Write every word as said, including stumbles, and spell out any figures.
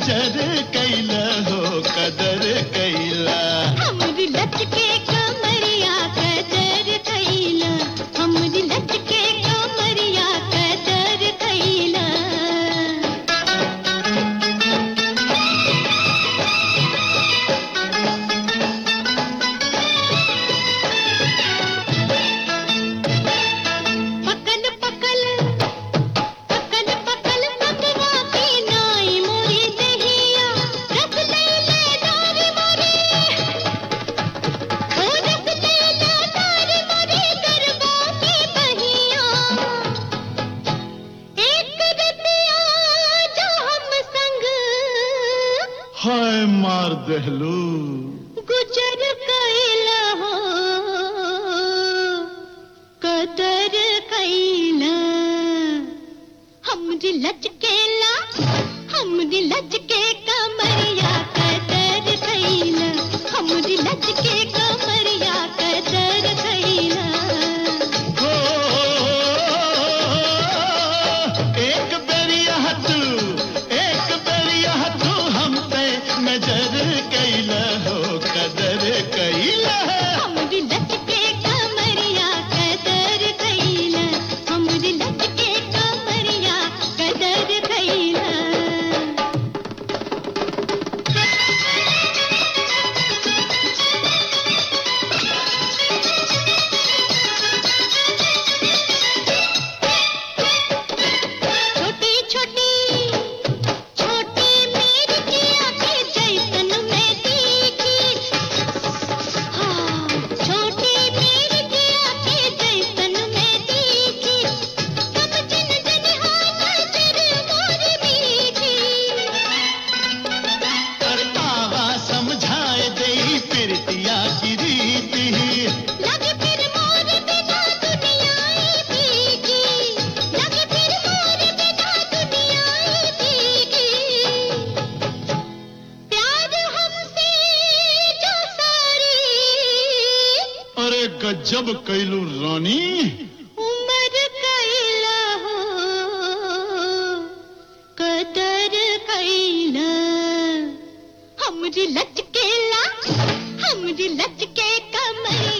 नजर कैला हो कदर कैला। हमरी लचके कमरिया कदर कैला, हमरी लचके कमरिया कदर कैला। पकल पकल पकल पकल पकवा के नाई मोरी दहिया, रस लैले नारी मोरी, ओ रस लैले नारी मोरी गरबा की बहिया। एक रतिया जो हम संग हाय मार दहलू गुजर कैला हो कदर कैला। हमरी लचकेला हमरी लचके कमरिया कदर कैला, हमरी लचके कमरिया कदर कैला। हो। एक बेरिया तू एक बेरिया तू हम पे नजर कैला हो कदर कैला। हमरी लचके कमरिया कदर कैला, हमरी लचके कमरिया कदर कैला। छोटी छोटी छोटी मेरी की आंखें जैसन मैं तीखी, हाँ छोटी मेरी की आंखें जैसन मैं तीखी, समझन जनिहान नजर मोरी मीठी। करतावा समझाए दे प्रीतिया की रीति। लगे फिर मोर बिना दुनियाई फीकी, लगे फिर मोर बिना दुनियाई फीकी। प्यार हमसे जो सारी अरे गजब कैलू रानी। उमर कैला हो कदर कैला। हमरी लचकेला हमरी लचके कमरिया